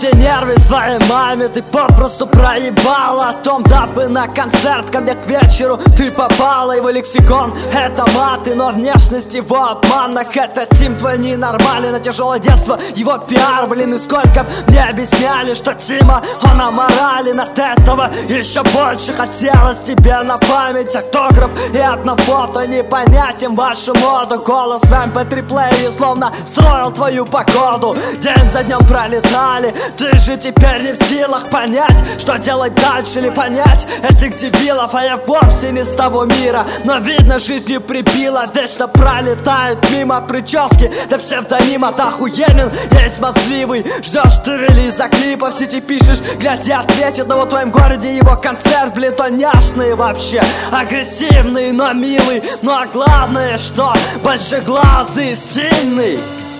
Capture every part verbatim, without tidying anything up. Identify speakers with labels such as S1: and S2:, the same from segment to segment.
S1: все нервы своей маме ты попросту проебала. О том, дабы на концерт ко мне к вечеру ты попала. Его лексикон — это маты, но внешность его обманок. Это Тим твой ненормальный, на тяжелое детство его пиар. Блин, и сколько мне объясняли, что Тима, он аморален. От этого еще больше хотелось тебе на память автограф и одно фото. Непонятен вашу моду. Голос в эм пэ три плеере словно строил твою погоду. День за днем пролетали, ты же теперь не в силах понять, что делать дальше, или понять этих дебилов. А я вовсе не с того мира, но видно, жизнью прибило. Вечно пролетают мимо прически до псевдонима. Ты охуенен, есть мазливый, ждешь ты релиза клипа, в сети пишешь, глядь, я ответит. Но вот в твоем городе его концерт, блин, то няшный вообще, агрессивный, но милый. Ну а главное, что большеглазый, стильный.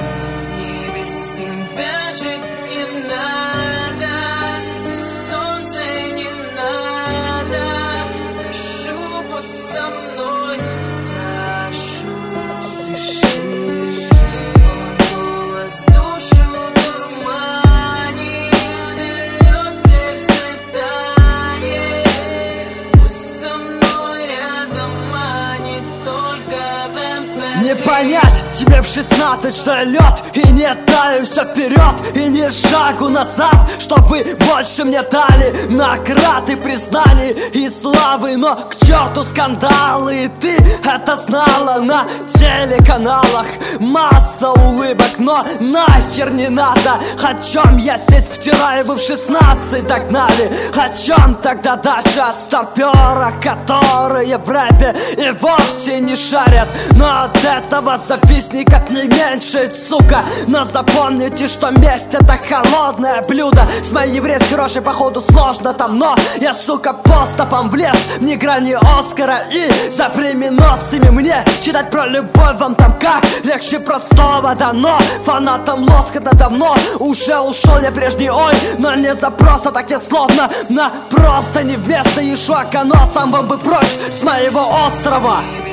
S1: Не понять тебе в шестнадцать, что я лед и не таю, все вперед и не шагу назад, чтобы больше мне дали наград и признаний и славы. Но к черту скандалы, и ты это знала. На телеканалах масса улыбок, но нахер не надо. О чем я здесь втираю, вы в шестнадцать догнали? О чем тогда дача старпера, которые в рэпе и вовсе не шарят? Но от этого зависни как не меньше, сука. Но запомните, что месть — это холодное блюдо. С моей еврейской рожей походу сложно там, но я, сука, по стопам влез вне грани Оскара. И за временосцами мне читать про любовь вам там как легче простого. Да, но фанатам лоскота давно уже ушел я прежний, ой. Но не за просто, так я словно на просто не вместо Ишуа Канот. Сам вам бы прочь с моего острова.